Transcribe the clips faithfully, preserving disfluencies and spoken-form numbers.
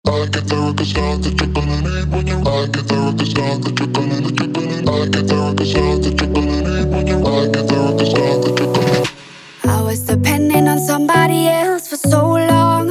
I get the record sound that you're gonna need when you I get the record sound that you're gonna that you're gonna I get the record sound that you're gonna need when you I get the record sound that you're gonna. I was depending on somebody else for so long.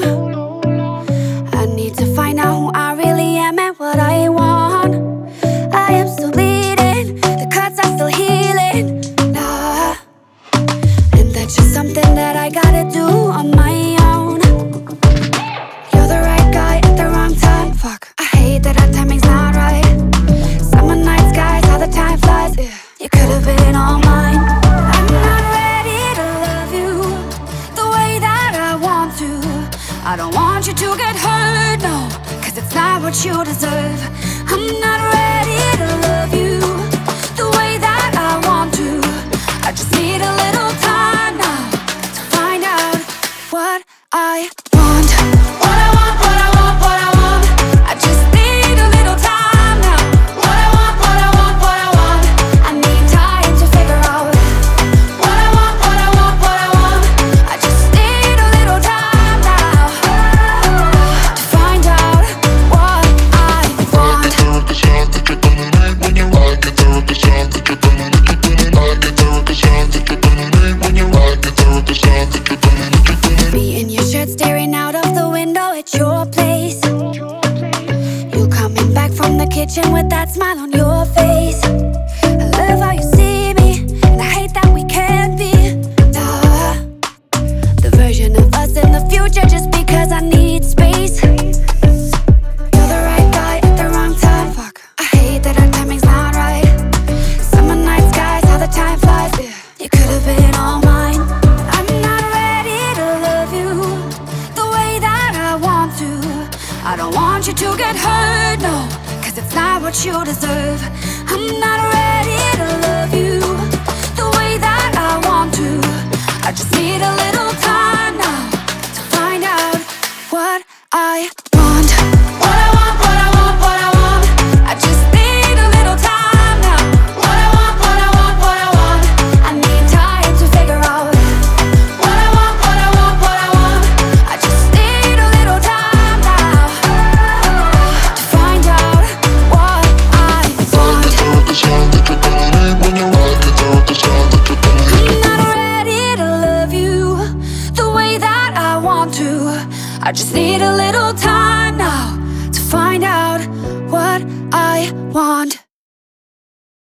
I need to find out who I really am and what I want. I am still bleeding, the cuts are still healing. Nah, and that's just something that I gotta do on my own. You're the right guy at the wrong time. Fuck, I hate that our timing's not right. Summer night skies, how the time flies. Yeah. You could have been all mine. I'm not ready to love you the way that I want to. I don't want you to get hurt, no, cause it's not what you deserve. I'm not ready to love you the way that I want to. I just need a little time now to find out what I want. What I want, what I want, what I want. I just need a little time now. What I want, what I want, what I want. I need time to figure out what I want, what I want, what I want. I just need a little time now to find out what I want. I get the record sound that you're gonna need when you I get the record sound that you're gonna that you're gonna I get the record sound that you're gonna need when you I get the record sound that you're gonna that you're gonna. Me in your shirt staring out of the window at your place. You coming back from the kitchen with that smile on your face. I love how you see me, and I hate that we can't be nah, the version of us in the future just because I need space. You're the right guy at the wrong time. Fuck, I hate that our timing's not right. Summer night skies, how the time flies. Yeah. You could have been all mine. I'm not ready to love you the way that I want to. I don't want you to get hurt, no, cause it's not what you deserve. I'm not ready to love you the way that I want to. I just need a little time now to find out what I want. What I want, what I want, what I want. I just need a little time now. What I want, what I want, what I want. I need time to figure out what I want, what I want, what I want. I just need a little time now to find out what I want. I get the record sound that you're gonna need when you I get the record sound that you're gonna that you're I'm gonna. not ready to love you the way that I want to. I just need a little